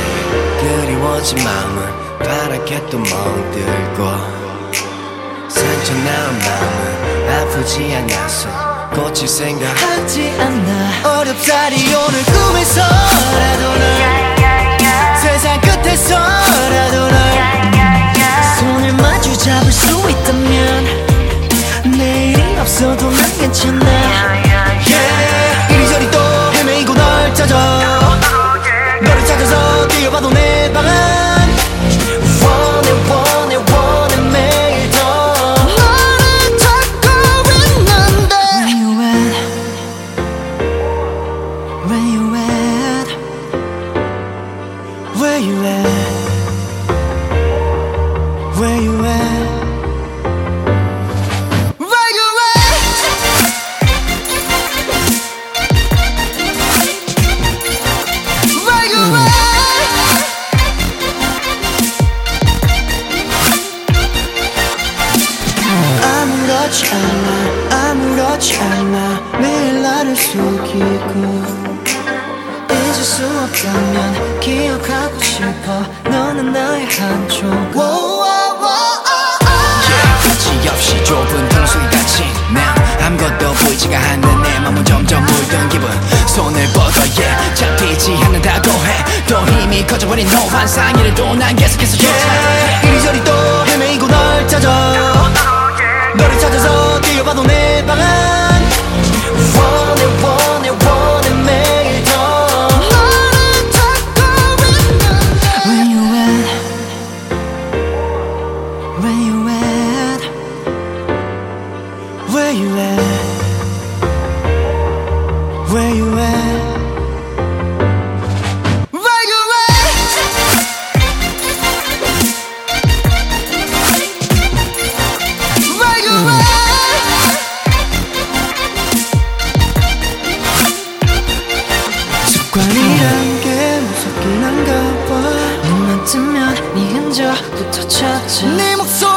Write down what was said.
그리워진 마음은 파랗게 또 멍들고 상처난 마음은 아프지 않아서 고칠 생각하지 않아. 어렵다리 오늘 꿈에서라도 널 세상 끝에서라도 널 손을 마주 잡을 수 있다면 내일이 없어도 난 괜찮아. yeah. 이리저리 또 헤매이고 널 찾아 너를 찾아서 뛰어봐도 내 방안 원해 원해 원해 매일 더 너를 찾고 있는데 Where you at Where you at Where you at 아무렇지 않아 매일 나를 속이고 잊을 수 없다면 기억하고 싶어 너는 나의 한쪽 끝이 없이 좁은 통속이 같이 난 아무것도 보이지가 않는 내 맘은 점점 물든 기분 손을 뻗어 잡히지 않는다고 해 또 힘이 커져버린 너 환상이라도 난 계속해서 쫓아 이리저리 또 헤매이고 널 찾아 너를 찾아서 뛰어봐도 내 방안 원해 원해 원해 매일 더 너를 찾고 있는데 Where you at Where you at Where you at Where you at 습관이란 게 무섭긴 한가 봐 눈만 뜨면 네 흔적부터 찾아 네 목소리